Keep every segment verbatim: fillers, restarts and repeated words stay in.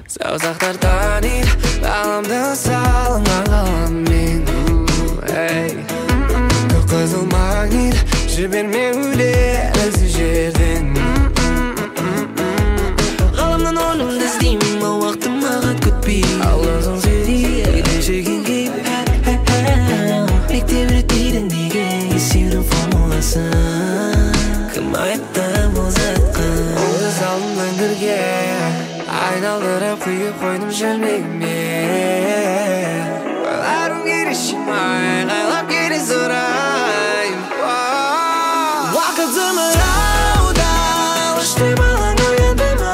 саусақтардан ит бағымды салыңа қалам мен қызыл магнит жіберме өлер ізі жерден ғаламнан орнымды іздеймін ол уақытым маған күтпей ал өзің сөйлей келешегін кейіп мектеп реттейдің деген есердің формуласын кім айтты бұл затқа онды салдым мәңгірге айналдырып құйып қойдым шөлмегіме ойларым керешімай қайлап келе сұрайым уақытым ырауда ұшты балаң оянды ма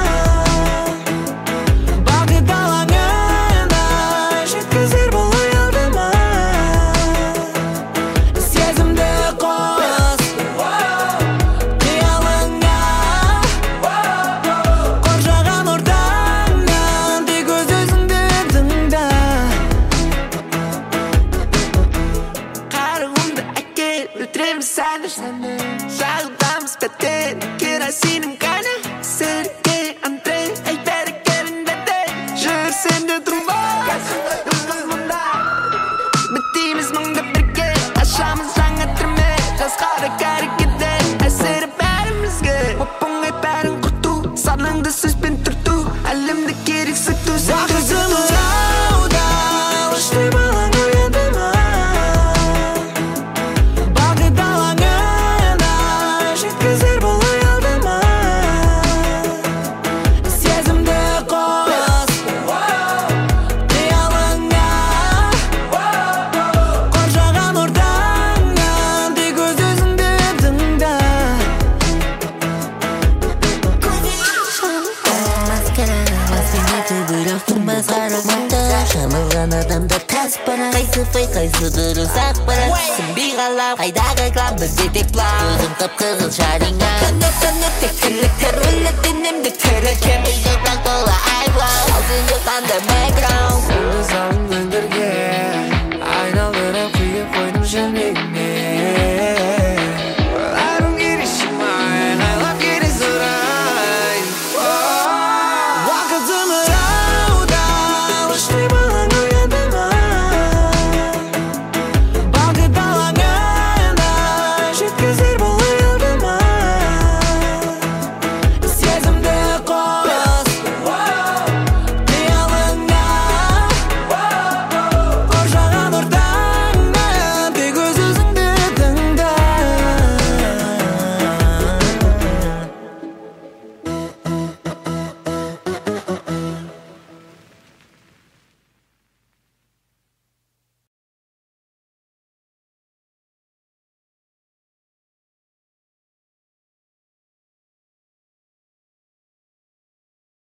бақыт алаңында жеткізер бұл аялды ма сезімді қос қиялыңа қоршаған ортаңнан тек өз өзіңді тыңда қаруымды әкел өлтіреміз сәні жағудамыз бәтен керосинім қайны серге Андрей ей бәрі келінбеді жүр сенде тұрма мұнда бітейміз мұңды бірге ашамыз жаңа түрме жазғары кәрігеді әсері бәрімізге оп-оңай бәрін құрту санаңды сөзбен түрту әлемді керек сүрту уақытым ырауда ұшты балаң оянды ма бақыт алаңында жеткізер бұл аялды ма сезімді қос қиялыңа қоршаған ортаңнан тек өз өзіңді тыңда шамылған адамдар тас пара қайсы фейк қайсы дұрыс ақпарат түсінбей қалам қайда реклам бізде тек план өзің қып-қызыл шарыңа күні түні тек тірліктер өлі денемді тірі кемейді бірақ тола айблау ал сенде қандай бэкграунд онды салдым